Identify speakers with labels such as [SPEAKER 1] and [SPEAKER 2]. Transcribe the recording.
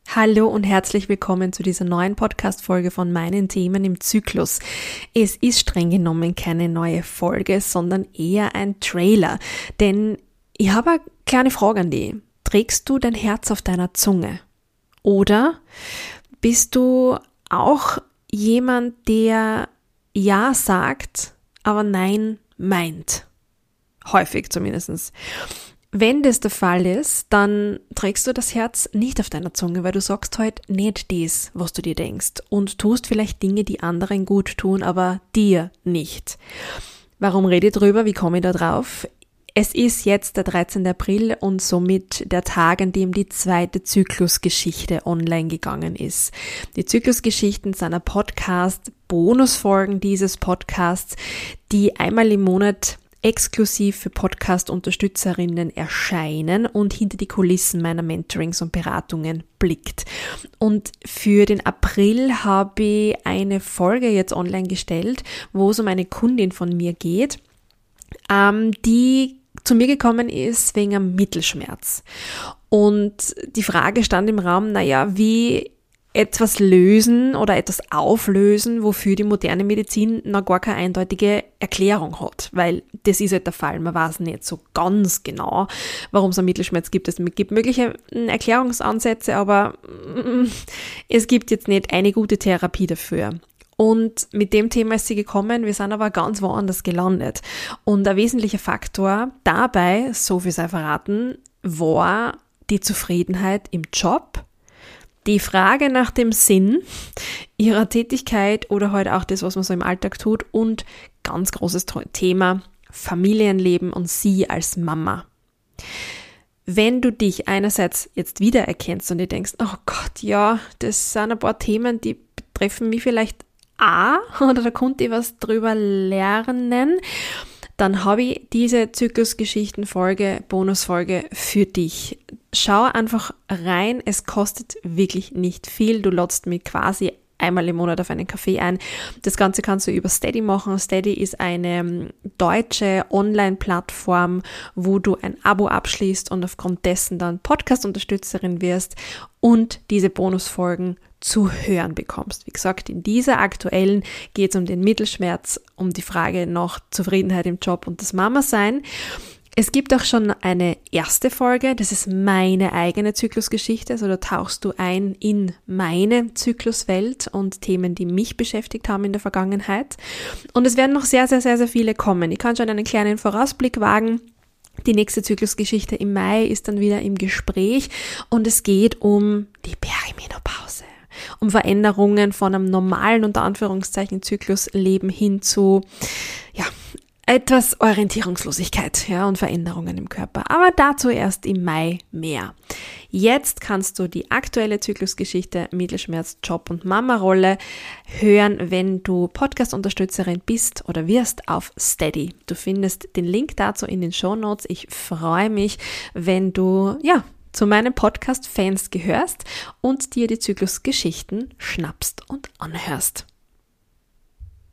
[SPEAKER 1] Hallo und herzlich willkommen zu dieser neuen Podcast-Folge von meinen Themen im Zyklus. Es ist streng genommen keine neue Folge, sondern eher ein Trailer. Denn ich habe eine kleine Frage an dich. Trägst du dein Herz auf deiner Zunge? Oder bist du auch jemand, der Ja sagt, aber Nein meint? Häufig zumindest. Wenn das der Fall ist, dann trägst du das Herz nicht auf deiner Zunge, weil du sagst halt nicht das, was du dir denkst und tust vielleicht Dinge, die anderen gut tun, aber dir nicht. Warum rede ich drüber? Wie komme ich da drauf? Es ist jetzt der 13. April und somit der Tag, an dem die zweite Zyklusgeschichte online gegangen ist. Die Zyklusgeschichten sind ein Podcast, Bonusfolgen dieses Podcasts, die einmal im Monat exklusiv für Podcast-Unterstützerinnen erscheinen und hinter die Kulissen meiner Mentorings und Beratungen blickt. Und für den April habe ich eine Folge jetzt online gestellt, wo es um eine Kundin von mir geht, die zu mir gekommen ist wegen einem Mittelschmerz. Und die Frage stand im Raum, wie etwas lösen oder etwas auflösen, wofür die moderne Medizin noch gar keine eindeutige Erklärung hat, weil das ist halt der Fall. Man weiß nicht so ganz genau, warum es einen Mittelschmerz gibt. Es gibt mögliche Erklärungsansätze, aber es gibt jetzt nicht eine gute Therapie dafür. Und mit dem Thema ist sie gekommen, wir sind aber ganz woanders gelandet. Und ein wesentlicher Faktor dabei, so viel sei verraten, war die Zufriedenheit im Job, die Frage nach dem Sinn ihrer Tätigkeit oder halt auch das, was man so im Alltag tut und ganz großes Thema Familienleben und sie als Mama. Wenn du dich einerseits jetzt wiedererkennst und dir denkst, oh Gott, ja, das sind ein paar Themen, die betreffen mich vielleicht auch oder da konnte ich was drüber lernen, dann habe ich diese Zyklusgeschichten-Folge, Bonusfolge für dich. Schau einfach rein, es kostet wirklich nicht viel. Du lädst mich quasi einmal im Monat auf einen Kaffee ein. Das Ganze kannst du über Steady machen. Steady ist eine deutsche Online-Plattform, wo du ein Abo abschließt und aufgrund dessen dann Podcast-Unterstützerin wirst und diese Bonusfolgen zu hören bekommst. Wie gesagt, in dieser aktuellen geht es um den Mittelschmerz, um die Frage nach Zufriedenheit im Job und das Mama-Sein. Es gibt auch schon eine erste Folge, das ist meine eigene Zyklusgeschichte, also da tauchst du ein in meine Zykluswelt und Themen, die mich beschäftigt haben in der Vergangenheit. Und es werden noch sehr, sehr, sehr, sehr viele kommen. Ich kann schon einen kleinen Vorausblick wagen. Die nächste Zyklusgeschichte im Mai ist dann wieder im Gespräch und es geht um die Perimenopause. Um Veränderungen von einem normalen, unter Anführungszeichen, Zyklusleben hin zu, etwas Orientierungslosigkeit, und Veränderungen im Körper. Aber dazu erst im Mai mehr. Jetzt kannst du die aktuelle Zyklusgeschichte Mittelschmerz, Job und Mama-Rolle hören, wenn du Podcast-Unterstützerin bist oder wirst auf Steady. Du findest den Link dazu in den Shownotes. Ich freue mich, wenn du, zu meinen Podcast-Fans gehörst und dir die Zyklusgeschichten schnappst und anhörst.